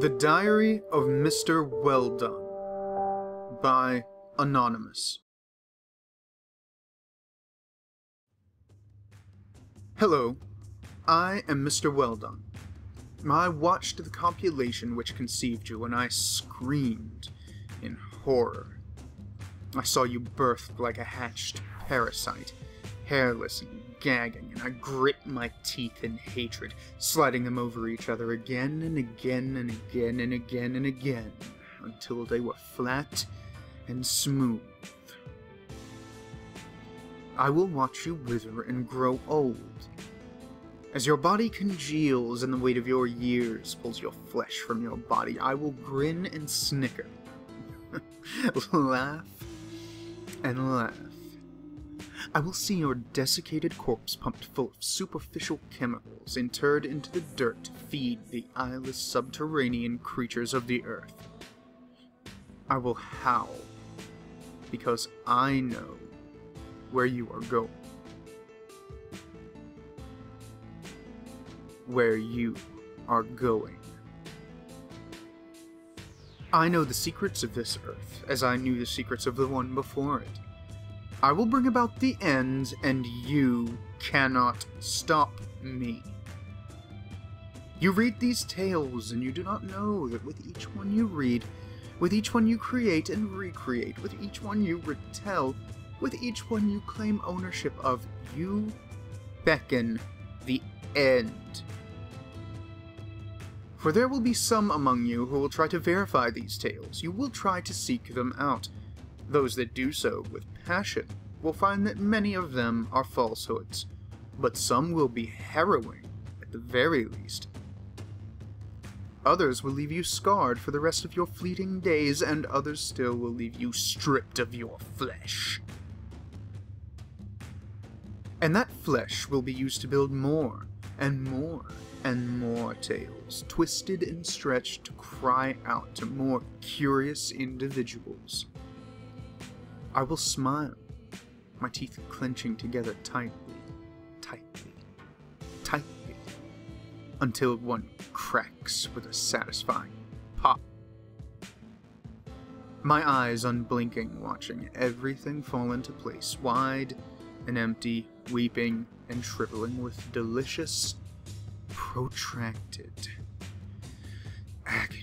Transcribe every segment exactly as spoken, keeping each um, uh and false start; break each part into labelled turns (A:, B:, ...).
A: The Diary of Mister Welldone by Anonymous. Hello, I am Mister Welldone. I watched the copulation which conceived you, and I screamed in horror. I saw you birthed like a hatched parasite, hairless and gagging, and I grit my teeth in hatred, sliding them over each other again and again and again and again and again, until they were flat and smooth. I will watch you wither and grow old. As your body congeals and the weight of your years pulls your flesh from your body, I will grin and snicker, laugh and laugh. I will see your desiccated corpse pumped full of superficial chemicals, interred into the dirt to feed the eyeless subterranean creatures of the earth. I will howl, because I know where you are going. Where you are going. I know the secrets of this earth, as I knew the secrets of the one before it. I will bring about the end, and you cannot stop me. You read these tales, and you do not know that with each one you read, with each one you create and recreate, with each one you retell, with each one you claim ownership of, you beckon the end. For there will be some among you who will try to verify these tales. You will try to seek them out. Those that do so with passion will find that many of them are falsehoods, but some will be harrowing, at the very least. Others will leave you scarred for the rest of your fleeting days, and others still will leave you stripped of your flesh. And that flesh will be used to build more, and more, and more tales, twisted and stretched to cry out to more curious individuals. I will smile, my teeth clenching together tightly, tightly, tightly, until one cracks with a satisfying pop. My eyes unblinking, watching everything fall into place, wide and empty, weeping and shriveling with delicious, protracted agony.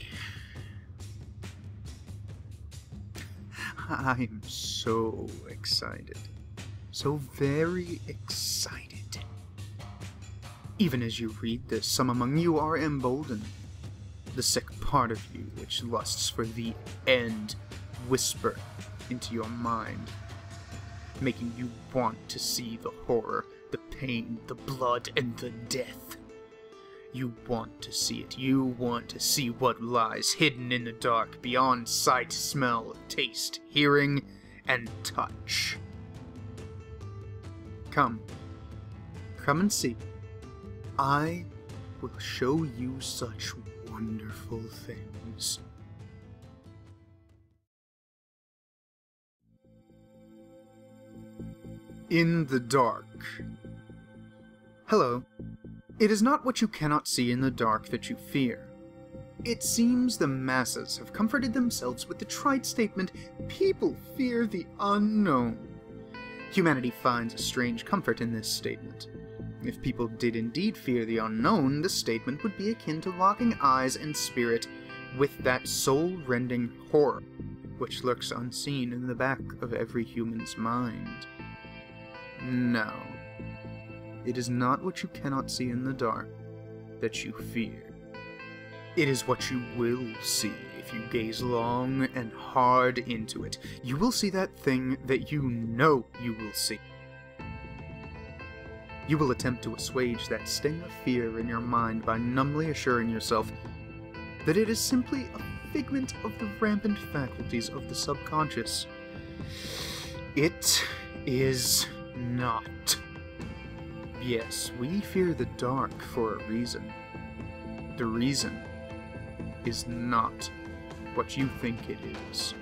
A: I'm so excited. So very excited. Even as you read this, some among you are emboldened. The sick part of you, which lusts for the end, whisper into your mind, making you want to see the horror, the pain, the blood, and the death. You want to see it. You want to see what lies hidden in the dark beyond sight, smell, taste, hearing, and touch. Come. Come and see. I will show you such wonderful things. In the dark. Hello. It is not what you cannot see in the dark that you fear. It seems the masses have comforted themselves with the trite statement, "People fear the unknown." Humanity finds a strange comfort in this statement. If people did indeed fear the unknown, the statement would be akin to locking eyes and spirit with that soul-rending horror which lurks unseen in the back of every human's mind. No. It is not what you cannot see in the dark that you fear. It is what you will see if you gaze long and hard into it. You will see that thing that you know you will see. You will attempt to assuage that sting of fear in your mind by numbly assuring yourself that it is simply a figment of the rampant faculties of the subconscious. It is not. Yes, we fear the dark for a reason. The reason is not what you think it is.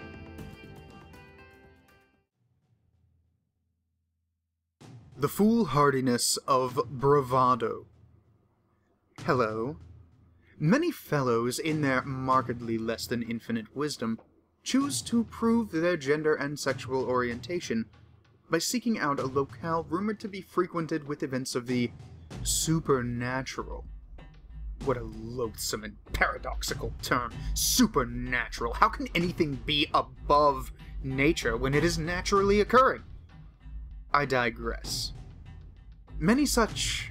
A: The foolhardiness of bravado. Hello. Many fellows, in their markedly less than infinite wisdom, choose to prove their gender and sexual orientation by seeking out a locale rumored to be frequented with events of the supernatural. What a loathsome and paradoxical term. Supernatural. How can anything be above nature when it is naturally occurring? I digress. Many such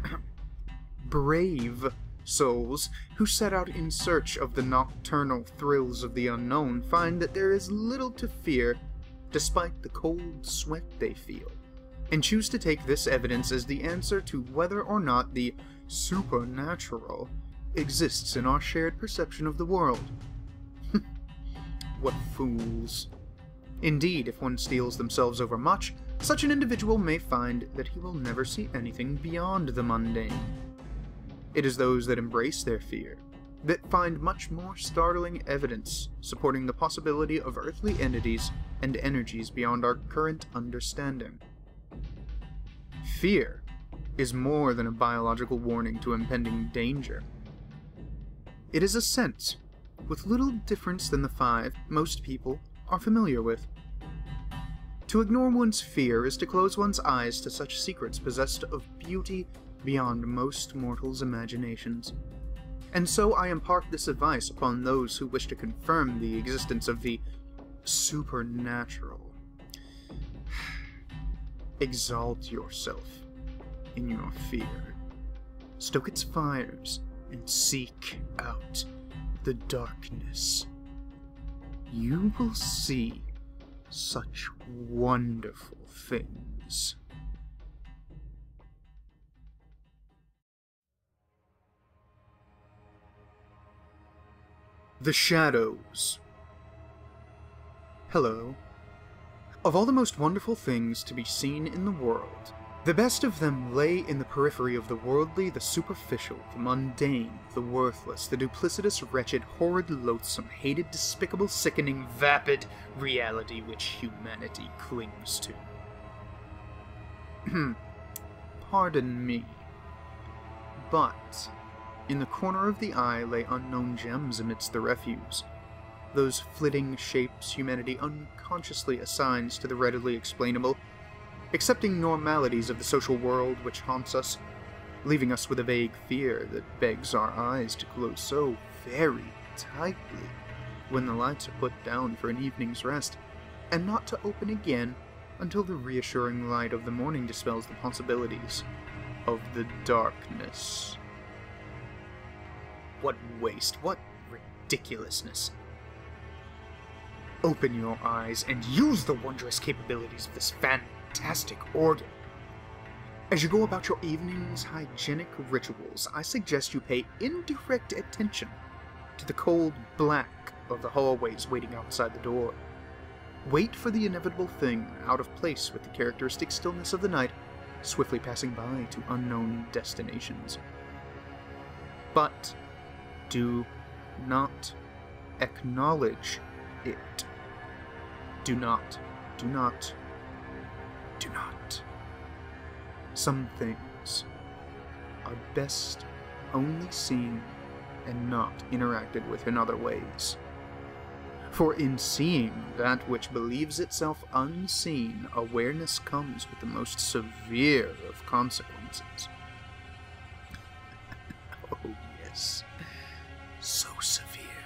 A: brave souls who set out in search of the nocturnal thrills of the unknown find that there is little to fear despite the cold sweat they feel, and choose to take this evidence as the answer to whether or not the supernatural exists in our shared perception of the world. What fools. Indeed, if one steels themselves over much, such an individual may find that he will never see anything beyond the mundane. It is those that embrace their fear that find much more startling evidence supporting the possibility of earthly entities and energies beyond our current understanding. Fear is more than a biological warning to impending danger. It is a sense, with little difference than the five most people are familiar with. To ignore one's fear is to close one's eyes to such secrets possessed of beauty beyond most mortals' imaginations. And so I impart this advice upon those who wish to confirm the existence of the supernatural. Exalt yourself in your fear. Stoke its fires and seek out the darkness. You will see such wonderful things. The Shadows. Hello. Of all the most wonderful things to be seen in the world, the best of them lay in the periphery of the worldly, the superficial, the mundane, the worthless, the duplicitous, wretched, horrid, loathsome, hated, despicable, sickening, vapid reality which humanity clings to. Pardon me, but in the corner of the eye lay unknown gems amidst the refuse, those flitting shapes humanity unconsciously assigns to the readily explainable, accepting normalities of the social world which haunts us, leaving us with a vague fear that begs our eyes to close so very tightly when the lights are put down for an evening's rest, and not to open again until the reassuring light of the morning dispels the possibilities of the darkness. What waste, what ridiculousness. Open your eyes and use the wondrous capabilities of this fantastic organ. As you go about your evening's hygienic rituals, I suggest you pay indirect attention to the cold black of the hallways waiting outside the door. Wait for the inevitable thing, out of place with the characteristic stillness of the night, swiftly passing by to unknown destinations. But do not acknowledge it. Do not, do not, do not. Some things are best only seen and not interacted with in other ways. For in seeing that which believes itself unseen, awareness comes with the most severe of consequences. Oh yes, so severe.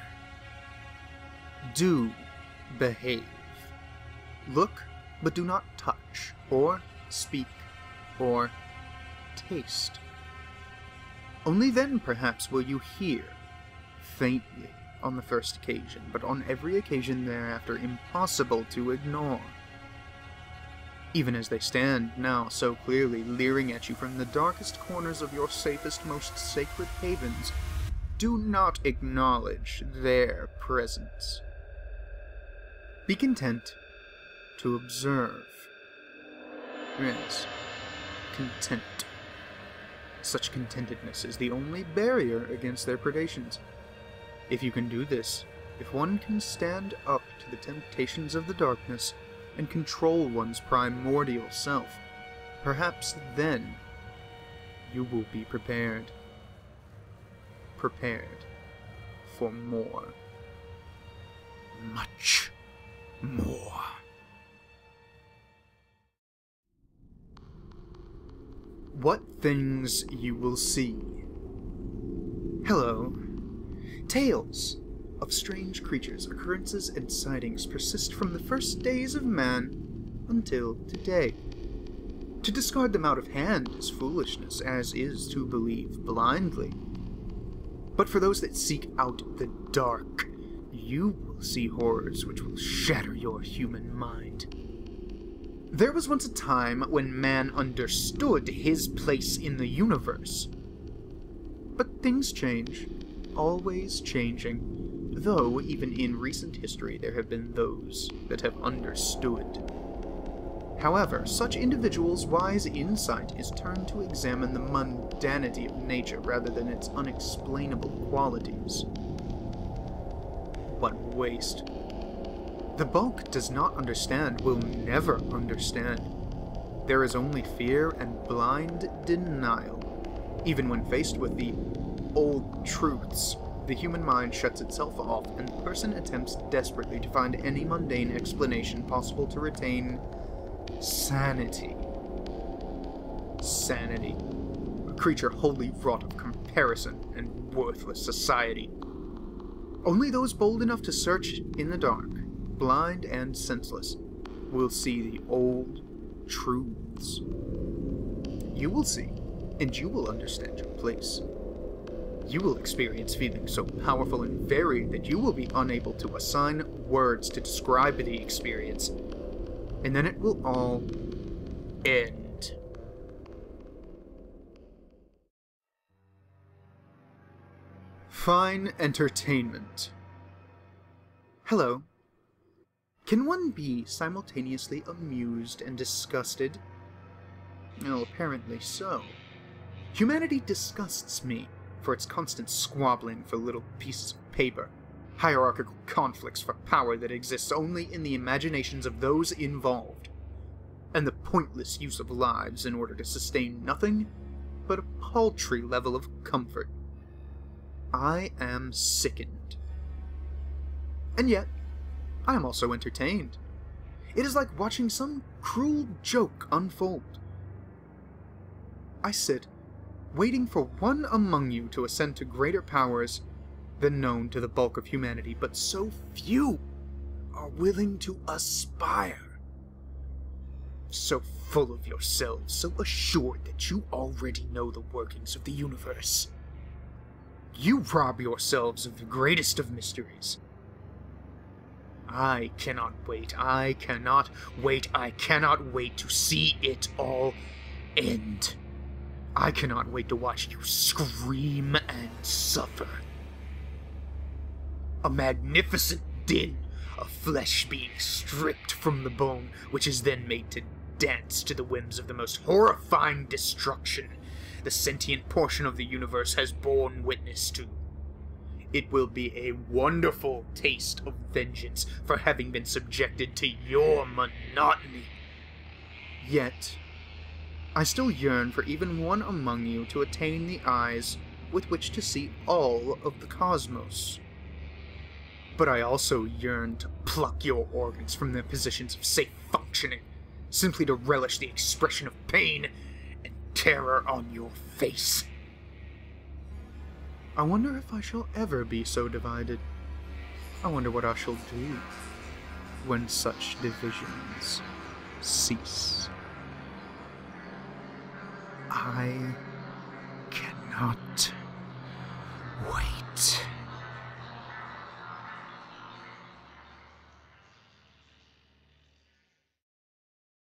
A: Do behave. Look, but do not touch, or speak, or taste. Only then, perhaps, will you hear, faintly on the first occasion, but on every occasion thereafter impossible to ignore. Even as they stand now so clearly leering at you from the darkest corners of your safest, most sacred havens, do not acknowledge their presence. Be content to observe. Yes, content. Such contentedness is the only barrier against their predations. If you can do this, if one can stand up to the temptations of the darkness and control one's primordial self, perhaps then you will be prepared. prepared for more. Much more. What things you will see. Hello. Tales of strange creatures, occurrences, and sightings persist from the first days of man until today. To discard them out of hand is foolishness, as is to believe blindly. But for those that seek out the dark, you will see horrors which will shatter your human mind. There was once a time when man understood his place in the universe. But things change, always changing, though even in recent history there have been those that have understood. However, such individuals' wise insight is turned to examine the mundanity of nature rather than its unexplainable qualities. What waste. The bulk does not understand, will never understand. There is only fear and blind denial. Even when faced with the old truths, the human mind shuts itself off, and the person attempts desperately to find any mundane explanation possible to retain sanity. Sanity. A creature wholly wrought of comparison and worthless society. Only those bold enough to search in the dark, blind and senseless, will see the old truths. You will see, and you will understand your place. You will experience feelings so powerful and varied that you will be unable to assign words to describe the experience, and then it will all end. Fine entertainment. Hello. Can one be simultaneously amused and disgusted? Well, apparently so. Humanity disgusts me for its constant squabbling for little pieces of paper, hierarchical conflicts for power that exists only in the imaginations of those involved, and the pointless use of lives in order to sustain nothing but a paltry level of comfort. I am sickened. And yet, I am also entertained. It is like watching some cruel joke unfold. I sit, waiting for one among you to ascend to greater powers than known to the bulk of humanity, but so few are willing to aspire. So full of yourselves, so assured that you already know the workings of the universe. You rob yourselves of the greatest of mysteries. I cannot wait, I cannot wait, I cannot wait to see it all end. I cannot wait to watch you scream and suffer. A magnificent din of flesh being stripped from the bone, which is then made to dance to the whims of the most horrifying destruction the sentient portion of the universe has borne witness to. It will be a wonderful taste of vengeance for having been subjected to your monotony. Yet, I still yearn for even one among you to attain the eyes with which to see all of the cosmos. But I also yearn to pluck your organs from their positions of safe functioning, simply to relish the expression of pain and terror on your face. I wonder if I shall ever be so divided. I wonder what I shall do when such divisions cease. I cannot